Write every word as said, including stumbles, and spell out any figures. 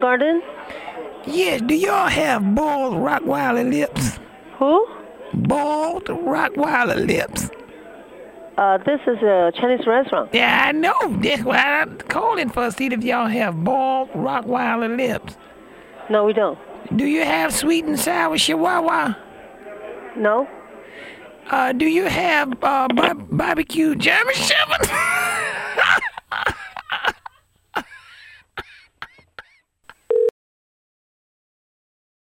Garden? Yes, do y'all have boiled Rockweiler lips? Who? Boiled Rockweiler lips. Uh, this is a Chinese restaurant. Yeah, I know. That's why I'm calling for see if y'all have boiled Rockweiler lips. No, we don't. Do you have sweet and sour chihuahua? No? Uh, do you have uh, bar- barbecue German Shepherd?